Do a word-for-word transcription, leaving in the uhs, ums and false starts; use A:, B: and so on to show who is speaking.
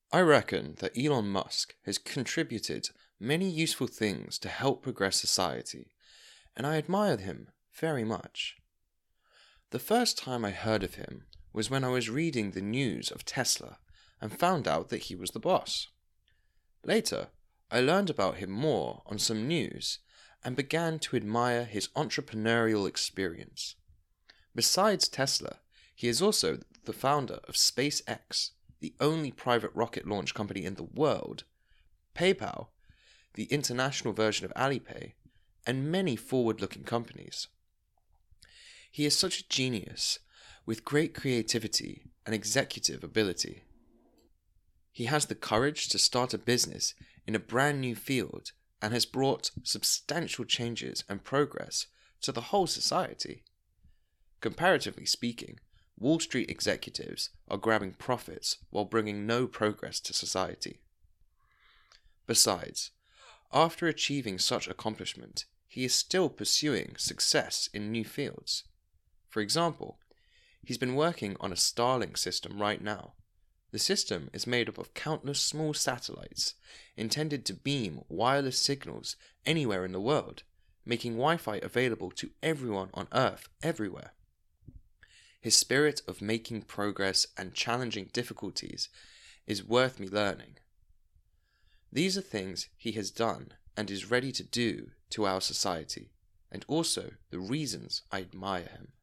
A: I reckon that Elon Musk has contributed many useful things to help progress society, and I admire him very much. The first time I heard of him was when I was reading the news of Tesla and found out that he was the boss. Later, I learned about him more on some news and began to admire his entrepreneurial experience. Besides Tesla, he is also the founder of SpaceX, the only private rocket launch company in the world, PayPal, the international version of Alipay, and many forward-looking companies. He is such a genius, with great creativity and executive ability. He has the courage to start a business in a brand new field and has brought substantial changes and progress to the whole society. Comparatively speaking, Wall Street executives are grabbing profits while bringing no progress to society. Besides, after achieving such accomplishment, he is still pursuing success in new fields. For example, he's been working on a Starlink system right now. The system is made up of countless small satellites intended to beam wireless signals anywhere in the world, making Wi-Fi available to everyone on Earth everywhere. His spirit of making progress and challenging difficulties is worth me learning. These are things he has done and is ready to do to our society, and also the reasons I admire him.